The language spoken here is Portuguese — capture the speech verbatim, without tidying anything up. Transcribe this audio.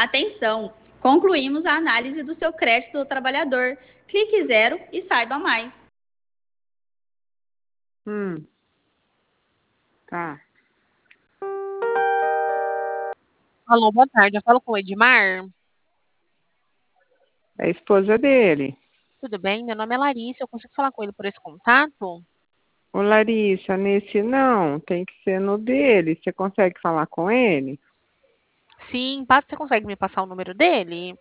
Atenção! Concluímos a análise do seu crédito do trabalhador. Clique zero e saiba mais. Hum. Tá. Alô, boa tarde. Eu falo com o Edmar. É a esposa dele. Tudo bem? Meu nome é Larissa. Eu consigo falar com ele por esse contato? Ô, Larissa, nesse não, tem que ser no dele. Você consegue falar com ele? Sim, passa- você consegue me passar o número dele?